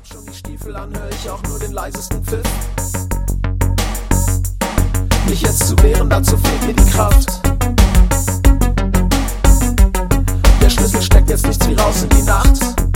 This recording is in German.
Hab schon die Stiefel an, hör ich auch nur den leisesten Pfiff. Mich jetzt zu wehren, dazu fehlt mir die Kraft. Der Schlüssel steckt jetzt nichts wie raus in die Nacht.